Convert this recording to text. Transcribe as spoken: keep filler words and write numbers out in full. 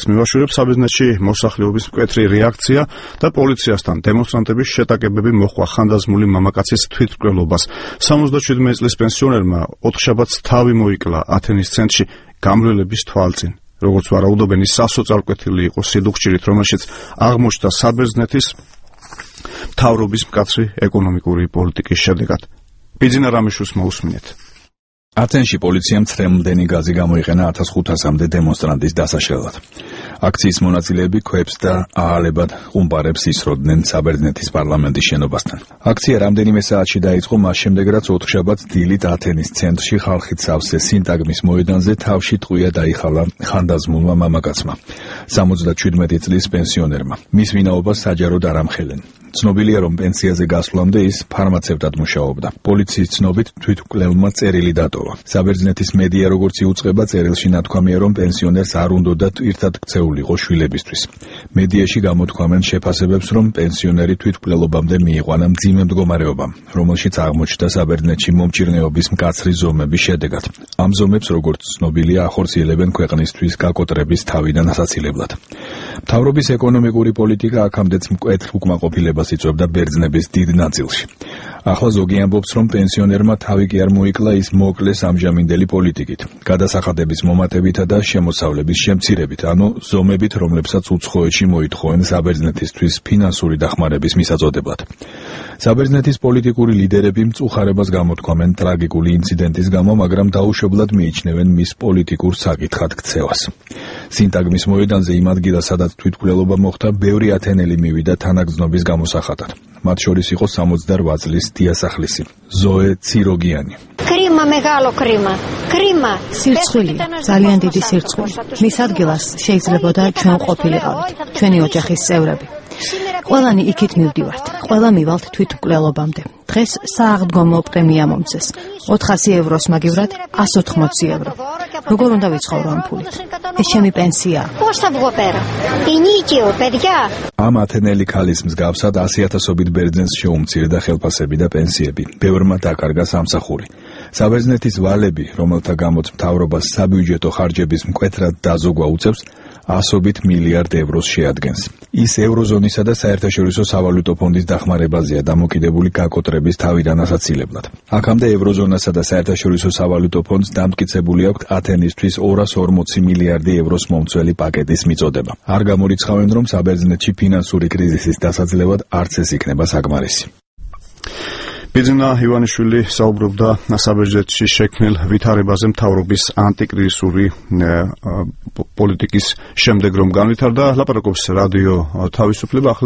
ფაქტს მივაშურებ საბერძნეთში მოსახლეობის მკვეთრი რეაქცია და პოლიციასთან დემონსტრანტების შეტაკებები მოჰყვა ხანდაზმული მამაკაცის თვითმკვლელობას. სამოცდაშვიდი წლის პენსიონერმა ოთხშაბათს თავი მოიკლა ათენის ცენტრში გამრავლების თვალწინ. Როგორც ვარაუდობენ, ის სასოწარკვეთილი იყო სიდუხჭირით, რომელშიც აღმოჩნდა საბერძნეთის მთავრობის მკაცრი ეკონომიკური პოლიტიკის შედეგად. ბიძინა რამიშვილს მოусმინეთ. ათენში პოლიციამ ცრემლდენი გაზი გამოიყენა ათას ხუთასამდე დემონსტრანტის დასაშლელად. აქციის მონაწილეები ქვებს და აალებად ყუმბარებს ისროდნენ საბერძნეთის პარლამენტის შენობასთან. აქცია რამდენიმე საათში დაიწყო მას შემდეგ, რაც ოთხშაბათს დილით ათენის ცენტრში ხალხით სავსე სინტაგმის მოედანზე თავში ტყვია დაიხალა ხანდაზმულმა მამაკაცმა, სამოცდაშვიდი წლის პენსიონერმა. მის ვინაობას საჯაროდ არ ამხელენ. ცნობილია, რომ პენსიაზე გასვლამდე ის ფარმაცევტად მუშაობდა. პოლიციის ცნობით თვითმკვლელმა წერილი დატოვა. საბერძნეთის მედია როგორც იუწყება, წერილში ნათქვამია, რომ პენსიონერს არ უნდოდა ერთად ქცეულიყო შვილებისთვის. მედიაში გამოთქვამენ შეფასებებს, რომ პენსიონერი თვითმკვლელობამდე მიიყვანა მძიმე მდგომარეობამ, რომელშიც აღმოჩნდა საბერძნეთში მომჭირნეობის მკაცრი ზომების შედეგად. ამ ზომებს, როგორც ცნობილია, ახორციელებენ ქვეყნისთვის გაკოტრების თავიდან ასაცილებლად. მთავრობის ეკონომიკური პოლიტიკა აქამდეც მკვეთრ უკმაყოფილებას იწვევდა ბერძნების დიდ ნაწილში. ახლა ზოგი ამბობს, რომ პენსიონერმა თავი კი არ მოიკლა, ის მოკლეს ამჟამინდელი პოლიტიკით, გადასახადების მომატებითა და შემოსავლების შემცირებით, ანუ ზომებით, რომლებსაც უცხოეთში მოითხოვენ საბერძნეთისთვის ფინანსური დახმარების მისაწოდებლად. საბერძნეთის პოლიტიკური ლიდერები მწუხარებას გამოთქვამენ ტრაგიკული ინციდენტის გამო, მაგრამ დაუშვებლად მიიჩნევენ მის პოლიტიკურ საკითხად ქცევას. სინტაგმის მოედანზე იმ ადგილას, სადაც თვითმკვლელობა მოხდა, ბევრი ათენელი მივიდა თანაგრძნობის გამოსახატად. მათ შორის იყო სამოცდარვა წლის დიასახლისი ზოე ციროგიანი. კრიმა მეგალო კრიმა. კრიმა. სირცხვილი, ძალიან დიდი სირცხვილი. მის ადგილას შეიძლებოდა ჩვენ ყოფილიყავით, ჩვენი ოჯახის წევრები. ყველანი იქით მივდივართ, ყველა მივალთ თვითმკვლელობამდე. დღეს სააღდგომო პრემია მომცეს. ოთხასი ევროს მაგივრად ას ოთხმოცი евро. როგორ უნდა ვიცხოვრო ამ ფულით? ეს ჩემი პენსიაა. ამ ათენელი ქალის მსგავსად ასი ათასობით ბერძენს შეუმცირდა ხელფასები და პენსიები. ბევრმა დაკარგა სამსახური. საბერძნეთის ვალები, რომელთა გამოც მთავრობას საბიუჯეტო ხარჯების მკვეთრად დაზოგვა უწევს, ასობით მილიარდ ევროს შეადგენს. ის ევროზონისა და საერთაშორისო სავალუტო ფონდის დახმარებაზეა დამოკიდებული გაკოტრების თავიდან ასაცილებლად. აქამდე ევროზონასა და საერთაშორისო სავალუტო ფონდს დამტკიცებული აქვს ათენისთვის ორას ორმოცი მილიარდი ევროს მომცველი პაკეტის მიწოდება. არ გამორიცხავენ, რომ საბერძნეთში ფინანსური კრიზისის დასაძლევად არც ეს იქნება საკმარისი. ბიძინა ივანიშვილი საუბრობდა საბერძნეთში შექმნილ ვითარებაზე მთავრობის ანტიკრიზისური პოლიტიკის შემდეგ, რომ განვითარდა. ლაპარაკობს რადიო თავისუფლება.